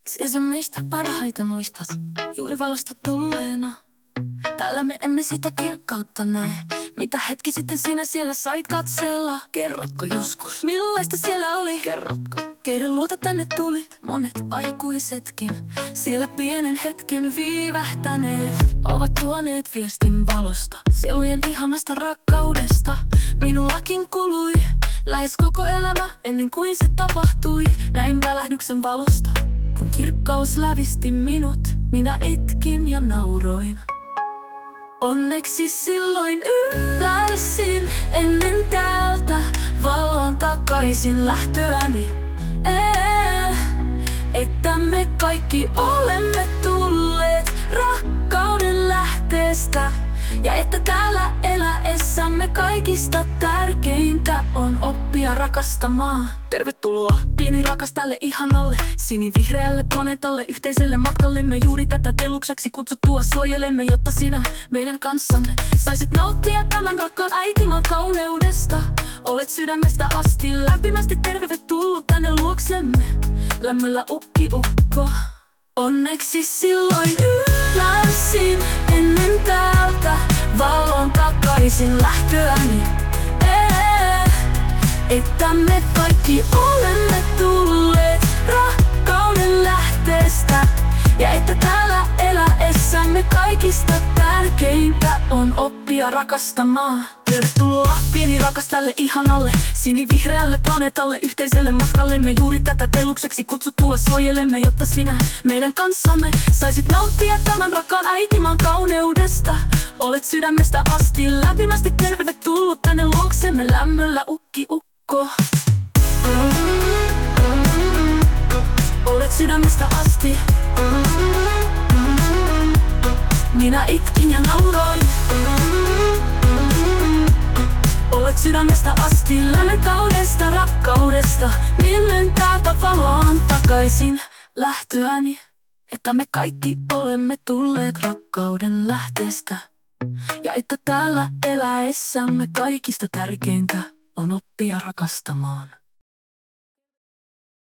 Se mistä parhaiten muistat, juuri valosta tulleena. Täällä me emme sitä kirkkautta näe. Mitä hetki sitten sinä siellä sait katsella? Kerrotko joskus, millaista siellä oli? Kerrotko, keiden luota tänne tuli? Monet aikuisetkin, siellä pienen hetken viivähtäneet ovat tuoneet viestin valosta, sielujen ihanasta rakkaudesta. Minullakin kului lähes koko elämä ennen kuin se tapahtui. Näin välähdyksen valosta, kun kirkkaus lävisti minut, minä itkin ja nauroin. Onneksi silloin ymmärsin ennen täältä valon takaisin lähtöäni, että me kaikki olemme tulleet rakkauden lähteestä. Ja että täällä eläessämme kaikista tärkeintä on oppia rakastamaan. Tervetuloa pieni rakas tälle ihanalle sinivihreälle planeetalle, yhteiselle matkallemme. Juuri tätä telukseksi kutsuttua suojelemme, jotta sinä meidän kanssamme saisit nauttia tämän rakkaan äitimaan kauneudesta. Olet sydämestä asti lämpimästi tervetullut tänne luoksemme, lämmöllä ukki-ukko. Onneksi silloin ymmärsin ennen täältä valon takaisin lähtöäni, että me kaikki olemme tulleet rakkauden lähteestä. Ja että täällä eläessämme kaikista tärkeintä on oppia rakastamaan. Tervetuloa pieni rakas tälle ihanalle sinivihreälle planeetalle, yhteiselle matkallemme. Juuri tätä telukseksi kutsuttua suojelemme, jotta sinä meidän kanssamme saisit nauttia tämän rakkaan äitimaan kauneudesta. Olet sydämestä asti lämpimästi tervetullut tänne luoksemme, lämmöllä ukki-ukko. Olet sydämestä asti, minä itkin ja nauroin. Olet sydämestä asti lämmökaudesta, rakkaudesta. Millen täältä valoon takaisin lähtöäni, että me kaikki olemme tulleet rakkauden lähteestä. Ja että täällä eläessämme kaikista tärkeintä on oppia rakastamaan.